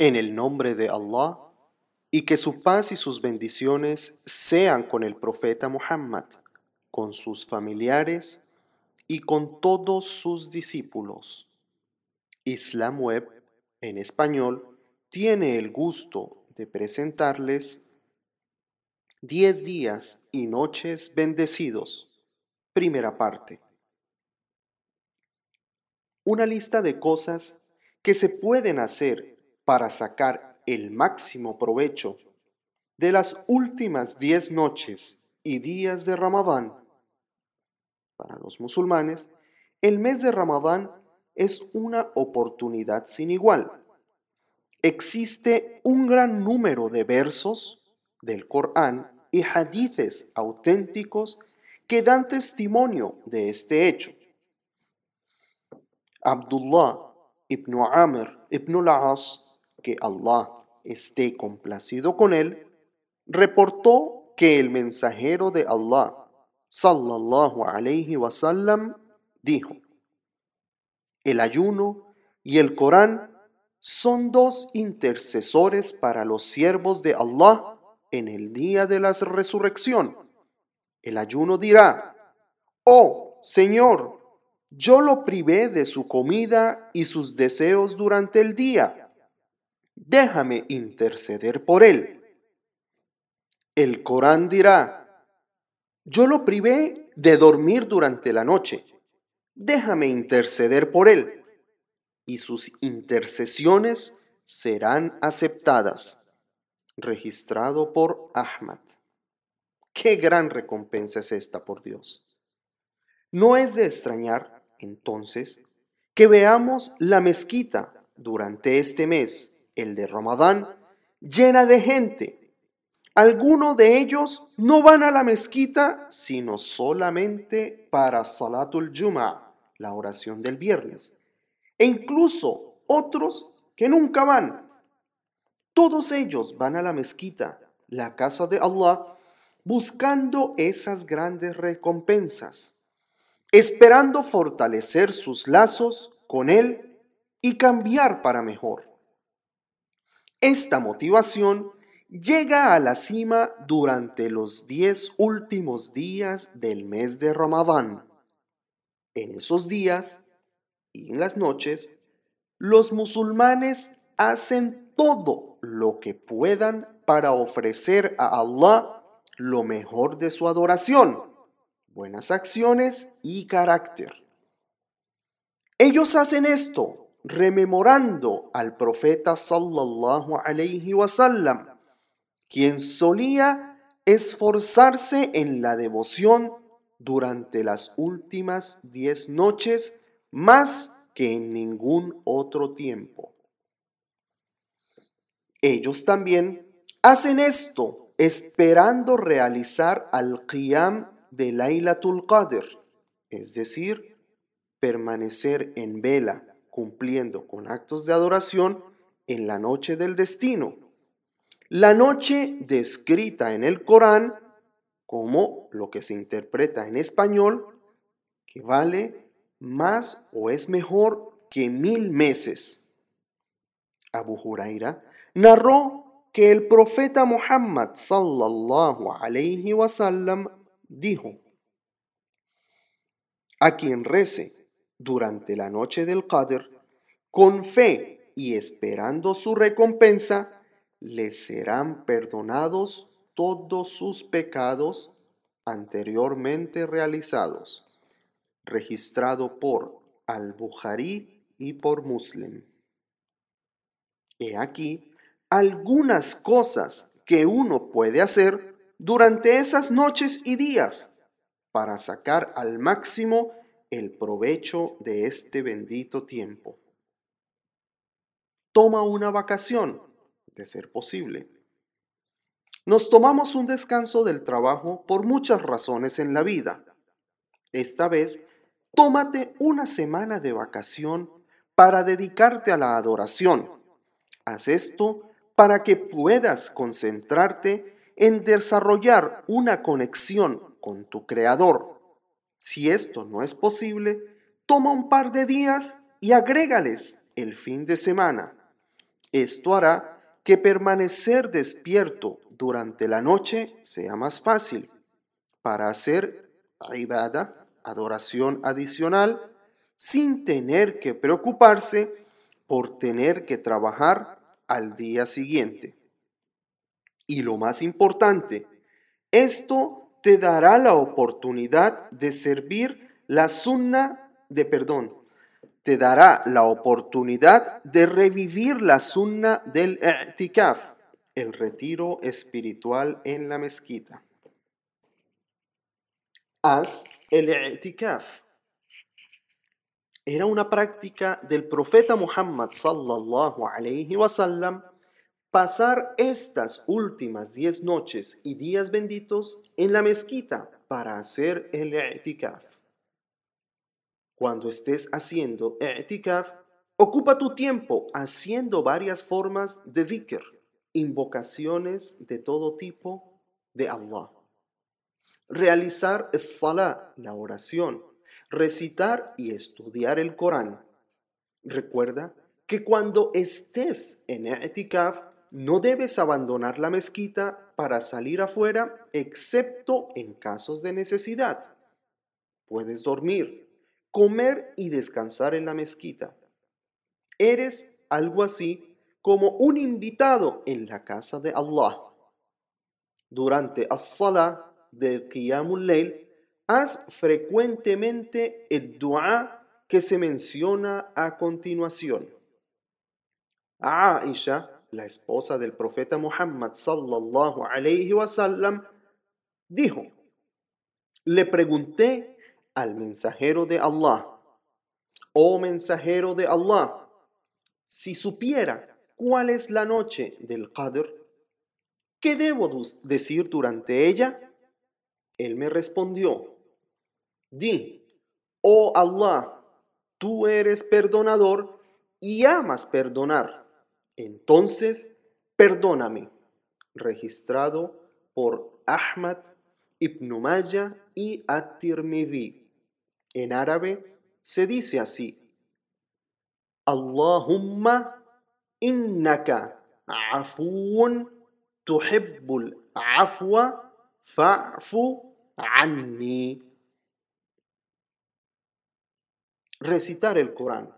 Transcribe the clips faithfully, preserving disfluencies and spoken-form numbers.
En el nombre de Allah, y que su paz y sus bendiciones sean con el profeta Muhammad, con sus familiares y con todos sus discípulos. Islam Web, en español, tiene el gusto de presentarles diez días y noches bendecidos. Primera parte. Una lista de cosas que se pueden hacer para sacar el máximo provecho de las últimas diez noches y días de Ramadán. Para los musulmanes, el mes de Ramadán es una oportunidad sin igual. Existe un gran número de versos del Corán y hadices auténticos que dan testimonio de este hecho. Abdullah ibn Amr ibn al-As, que Allah esté complacido con él, reportó que el mensajero de Allah, sallallahu alayhi wasallam, dijo: el ayuno y el Corán son dos intercesores para los siervos de Allah en el día de la resurrección. El ayuno dirá: oh Señor, yo lo privé de su comida y sus deseos durante el día. Déjame interceder por él. El Corán dirá: yo lo privé de dormir durante la noche. Déjame interceder por él. Y sus intercesiones serán aceptadas. Registrado por Ahmad. ¡Qué gran recompensa es esta, por Dios! No es de extrañar, entonces, que veamos la mezquita durante este mes, el de Ramadán, llena de gente. Algunos de ellos no van a la mezquita sino solamente para Salatul Jum'a, la oración del viernes, e incluso otros que nunca van. Todos ellos van a la mezquita, la casa de Allah, buscando esas grandes recompensas, esperando fortalecer sus lazos con Él y cambiar para mejor. Esta motivación llega a la cima durante los diez últimos días del mes de Ramadán. En esos días y en las noches, los musulmanes hacen todo lo que puedan para ofrecer a Allah lo mejor de su adoración, buenas acciones y carácter. Ellos hacen esto rememorando al profeta sallallahu alayhi wasallam, quien solía esforzarse en la devoción durante las últimas diez noches más que en ningún otro tiempo. Ellos también hacen esto esperando realizar al qiyam de Laylatul Qadr, es decir, permanecer en vela, cumpliendo con actos de adoración en la noche del destino, la noche descrita en el Corán como lo que se interpreta en español, que vale más o es mejor que mil meses. Abu Huraira narró que el profeta Muhammad sallallahu alayhi wasallam dijo: a quien rece durante la noche del Qadr con fe y esperando su recompensa, le serán perdonados todos sus pecados anteriormente realizados. Registrado por Al-Bukhari y por Muslim. He aquí algunas cosas que uno puede hacer durante esas noches y días para sacar al máximo el provecho de este bendito tiempo. Toma una vacación, de ser posible. Nos tomamos un descanso del trabajo por muchas razones en la vida. Esta vez, tómate una semana de vacación para dedicarte a la adoración. Haz esto para que puedas concentrarte en desarrollar una conexión con tu Creador. Si esto no es posible, toma un par de días y agrégales el fin de semana. Esto hará que permanecer despierto durante la noche sea más fácil para hacer ibada, adoración adicional, sin tener que preocuparse por tener que trabajar al día siguiente. Y lo más importante, esto te dará la oportunidad de servir la sunna de perdón, te dará la oportunidad de revivir la sunna del i'tikaf, el retiro espiritual en la mezquita. Haz el i'tikaf. Era una práctica del profeta Muhammad sallallahu alayhi wasallam pasar estas últimas diez noches y días benditos en la mezquita para hacer el i'tikaf. Cuando estés haciendo i'tikaf, ocupa tu tiempo haciendo varias formas de dhikr, invocaciones de todo tipo de Allah. Realizar as-salah, la oración, recitar y estudiar el Corán. Recuerda que cuando estés en i'tikaf, no debes abandonar la mezquita para salir afuera, excepto en casos de necesidad. Puedes dormir, comer y descansar en la mezquita. Eres algo así como un invitado en la casa de Allah. Durante as-salah del Qiyamul Layl, haz frecuentemente el dua que se menciona a continuación. Aisha, la esposa del profeta Muhammad sallallahu alayhi wasallam, dijo: le pregunté al mensajero de Allah, oh mensajero de Allah, si supiera cuál es la noche del Qadr, ¿qué debo decir durante ella? Él me respondió: di, oh Allah, tú eres perdonador y amas perdonar. Entonces, perdóname. Registrado por Ahmad, Ibn Majah y At-Tirmidhi. En árabe se dice así: Allahumma innaka afuun tuhibbul afwa fa'fu anni. Recitar el Corán.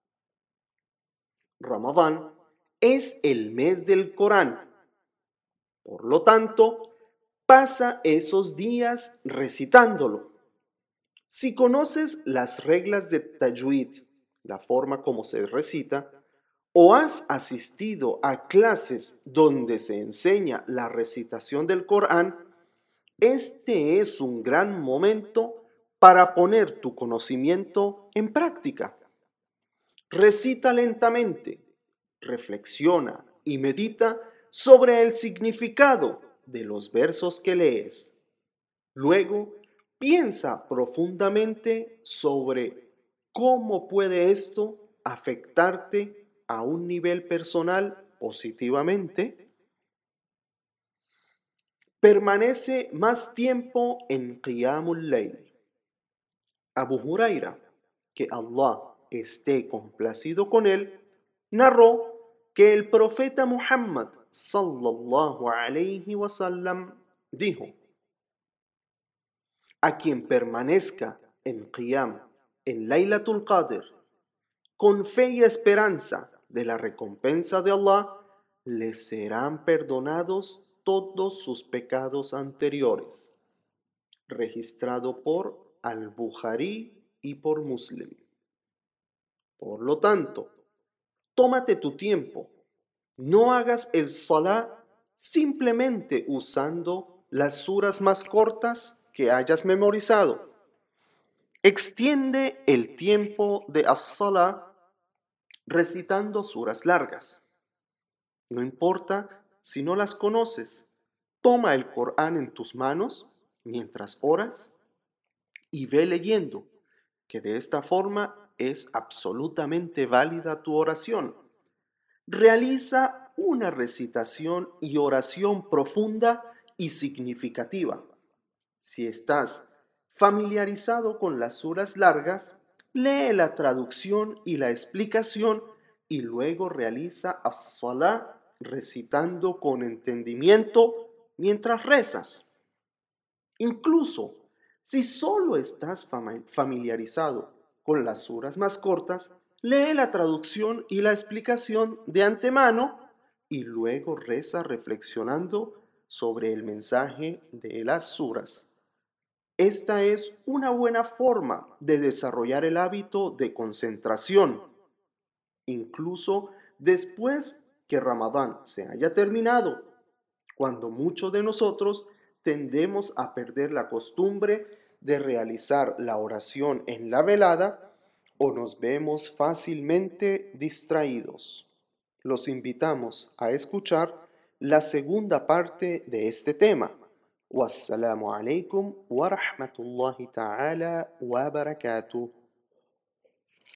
Ramadán es el mes del Corán. Por lo tanto, pasa esos días recitándolo. Si conoces las reglas de tajwid, la forma como se recita, o has asistido a clases donde se enseña la recitación del Corán, este es un gran momento para poner tu conocimiento en práctica. Recita lentamente, reflexiona y medita sobre el significado de los versos que lees. Luego, piensa profundamente sobre cómo puede esto afectarte a un nivel personal positivamente. Permanece más tiempo en Qiyamul Layl. Abu Huraira, que Allah esté complacido con él, narró que el profeta Muhammad sallallahu alayhi wasallam dijo: a quien permanezca en Qiyam, en Laylatul Qadr, con fe y esperanza de la recompensa de Allah, le serán perdonados todos sus pecados anteriores. Registrado por Al-Bukhari y por Muslim. Por lo tanto, tómate tu tiempo. No hagas el salah simplemente usando las suras más cortas que hayas memorizado. Extiende el tiempo de as-salah recitando suras largas. No importa si no las conoces, toma el Corán en tus manos mientras oras y ve leyendo, que de esta forma es absolutamente válida tu oración. Realiza una recitación y oración profunda y significativa. Si estás familiarizado con las suras largas, lee la traducción y la explicación y luego realiza as-salá recitando con entendimiento mientras rezas. Incluso si solo estás familiarizado con las suras más cortas, lee la traducción y la explicación de antemano y luego reza reflexionando sobre el mensaje de las suras. Esta es una buena forma de desarrollar el hábito de concentración, incluso después que Ramadán se haya terminado, cuando muchos de nosotros tendemos a perder la costumbre de realizar la oración en la velada o nos vemos fácilmente distraídos. Los invitamos a escuchar la segunda parte de este tema. Wassalamu alaikum wa rahmatullahi ta'ala wa barakatuh.